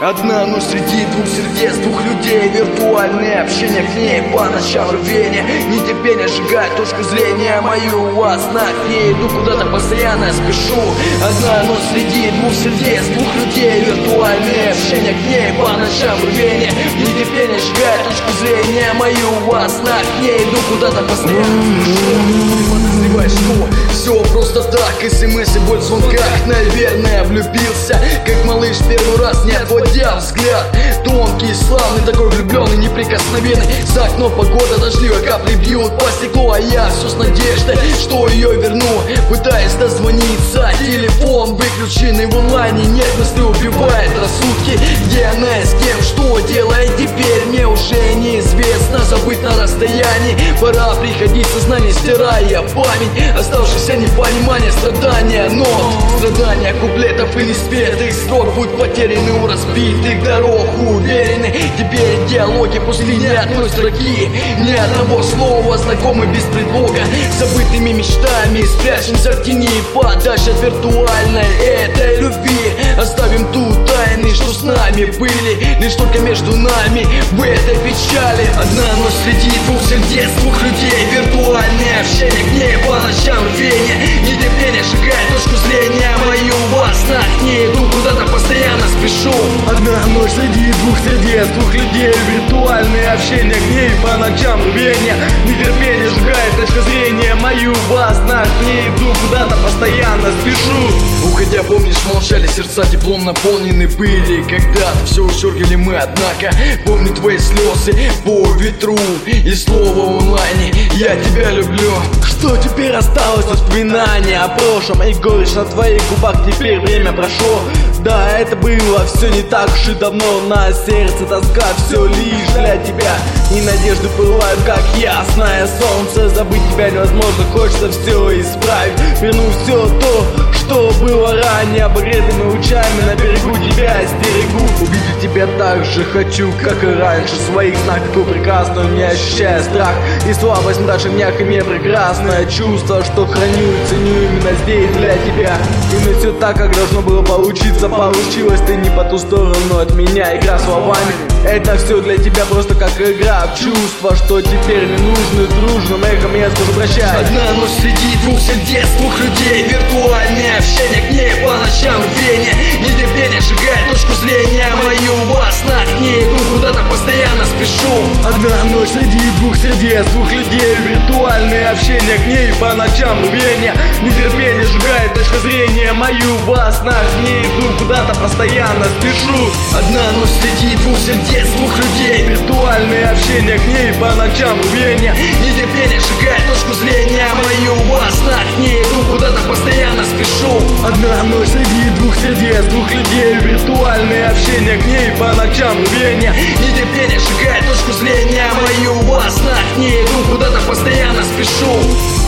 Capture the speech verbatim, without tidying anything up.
Одна ночь среди двух сердец, двух людей. Виртуальное общение к ней по ночам рвение. Нетерпение сжигает точку зрения мою. Во снах к ней иду куда-то, постоянно спешу. Одна ночь среди двух сердец, двух людей. Виртуальное общение к ней по ночам рвение. Нетерпение сжигает точку зрения мою. Во снах к ней иду куда-то, постоянно спешу. Подозреваешь, что все просто так, смс и боль в звонках. Наверное, влюбился, как малыш первый раз, не отводя взгляд. Тонкий, славный, такой влюбленный, неприкосновенный. За окном погода дождливая, капли бьют по стеклу, а я все с надеждой, что ее верну. Пытаясь дозвониться, телефон выключенный в онлайне. Нет мысли, убивает рассудки. Где она и с кем, что делает теперь, мне уже неизвестно. Забыть на расстоянии, пора приходить в сознание, стирая память. Оставшееся непонимание, страдания, но страдания куплетов и неспетых строк будут потеряны у разбитых дорог. Уверены, теперь диалоги после ни одной строки, ни одного слова, знакомы без предлога. Забытыми мечтами спрячемся в тени, подальше от виртуальной этой любви. Оставим ту тайны, что с нами были, лишь только между нами в этой печали. Одна ночь среди двух сердец, двух людей. Виртуальное общение к ней по ночам рвение. Нетерпение сжигает точку зрения мою. Во снах к ней иду куда-то, постоянно спешу. Одна ночь среди двух сердец, двух людей. Виртуальное общение к ней по ночам рвение. Нетерпение сжигает точку зрения мою. Во снах к ней иду куда-то, постоянно спешу. Уходя, помнишь, молчали сердца, теплом наполнены были. Когда-то все учеркали мы, однако помню твои слезы по ветру и слово в онлайне: я тебя люблю. Что теперь осталось? Воспоминания о прошлом и горечь на твоих губах. Теперь время прошло. Да, это было все не так уж и давно. На сердце тоска, все лишь для тебя. И надежды пылают, как ясное солнце. Забыть тебя невозможно, хочется все исправить. Вернуть все то, что было ранее. Обогретыми лучами на берегу тебя стерегу. Увидеть тебя так же хочу, как и раньше. В своих снах такую прекрасную, не ощущая страх и слабость в наших днях, имея прекрасное чувство, что храню и ценю именно здесь для тебя. Именно все так, как должно было получиться, получилось. Ты не по ту сторону от меня, игра словами. Это все для тебя просто как игра в чувства, что теперь не нужны. Дружным эхом я скажу прощай. Одна ночь среди двух сердец, двух людей. Виртуальное общение к ней по ночам рвение. Нетерпение сжигает точку зрения мою. Во снах к ней иду куда-то, постоянно спешу. Одна ночь среди двух сердец, двух людей. Виртуальное общение к ней по ночам рвение. Нетерпение сжигает точку зрения мою. Во снах к ней иду куда-то, постоянно спешу. Одна ночь среди двух сердец, двух людей. Виртуальное общение к ней по ночам рвение. Нетерпение сжигает точку зрения мою. Во снах к ней иду куда-то, постоянно спешу. Одна ночь среди двух сердец, двух людей. Виртуальное общение к ней по ночам рвение. Нетерпение сжигает точку зрения мою. Во снах к ней иду куда-то, постоянно спешу.